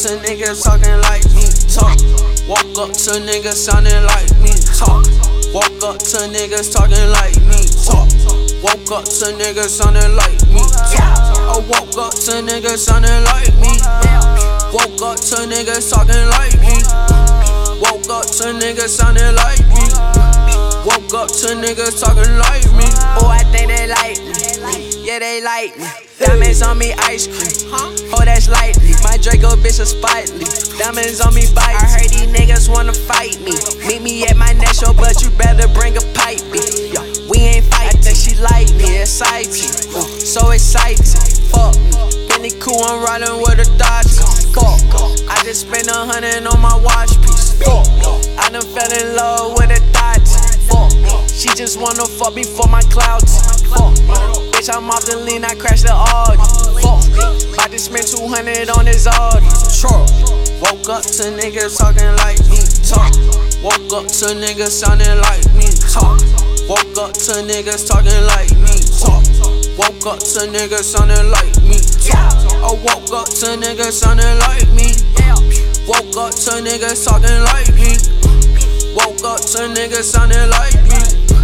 to niggas talking like me, talk. Woke up to niggas sounding like me, talk. Woke up to niggas talking like me, talk. Woke up to niggas sounding like me, talk. I woke up to niggas sounding like me. Woke up to niggas talking like me. Woke up to niggas sounding like me. Woke up to niggas talking like me. Oh, I think they like me. Yeah, they like me. Diamonds on me, ice cream. Oh, that's lightly. My Draco bitch is spitely. Diamonds on me, bite. I heard these niggas wanna fight me. Meet me at my next show, but you better bring a pipe. We ain't fighting. I think she like me, exciting. So exciting. Fuck me. Benny cool, I'm riding with a Dodger. Fuck. I just spent 100 on my watch piece. Fuck. I done fell in love with a Dodger. Fuck. She just wanna fuck before my clouds. Fuck. Bitch, I'm off the lean, I crashed the Audi. Fuck. I just spent 200 on this Audi. Woke up to niggas talking like me, talk. Woke up to niggas sounding like me, talk. Woke up to niggas talking like me, talk. Woke up to niggas sounding like me, talk. I woke up to niggas sounding like me. Woke up to niggas talking like me. Woke up to niggas sounding like me.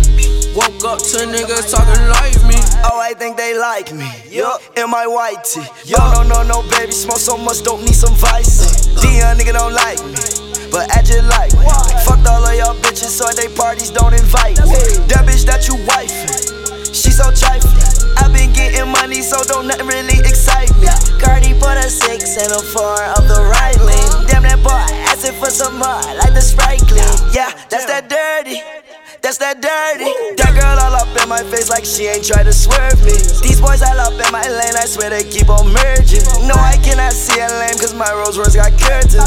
Woke up to niggas talking like me. Oh, I think they like me. Yup, in my white tee. No, baby, smoke so much, don't need some vice. Dion nigga don't like me, but I just like me. Fucked all of y'all bitches, so at they parties don't invite me. That bitch that you wifing, she so trifling. I been getting money, so don't nothing really excite me. Cardi put a 6 and a 4 of the right lane. Damn that boy, asking for some more, like the Sprite clean. Yeah, that's that dirty. That's that dirty. That girl all up in my face like she ain't try to swerve me. These boys all up in my lane, I swear they keep on merging. No, I cannot see a lane, cause my Rolls Royce got curtains.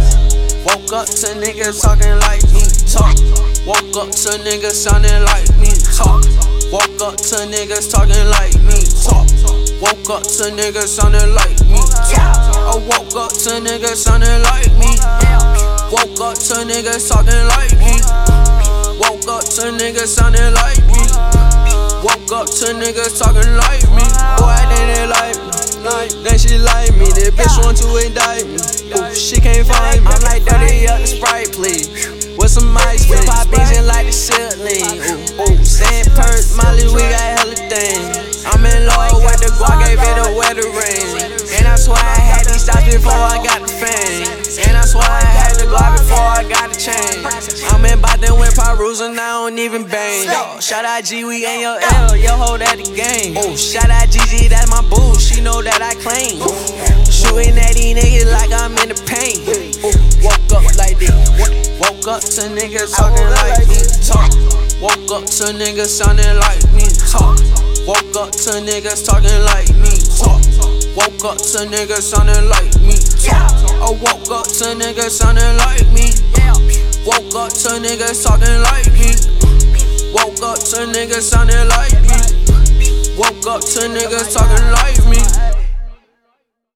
Woke up to niggas talking like me, talk. Woke up to niggas sounding like me, talk. Woke up to niggas talking like me, talk. Woke up to niggas sounding like me, talk. I woke up to niggas sounding like me. Woke up to niggas talking like me. Woke up to niggas sounding like me. Woke up to niggas talking like me. Boy, I think they like me. Then she like me. That bitch want to indict me. Ooh, she can't find me. I'm like dirty up the Sprite, please. With some ice, with pop beans and like the ceiling. Ooh, Sand Purse, Molly, we got hella things. I'm in love with the guac, gave it a wedding ring. And I swear I had these stops before I got the fame. And I swear I had the guac before I got the chain. I'm in Boston with Perus and I don't even bang. Yo, shout out G, we ain't your L, yo, hold at the game. Oh, shout out Gigi, that's my boo, she know that I claim. Shooting at these niggas like I'm in the paint. Woke up like this. Woke up to niggas talking like me, talk. Woke up to niggas sounding like me, talk. Woke up to niggas talking like me, talk. Woke up to niggas sounding like me, talk. I woke up to niggas sounding like me. Woke up to niggas talking like me. Woke up to niggas sounding like me. Woke up to niggas talking like me.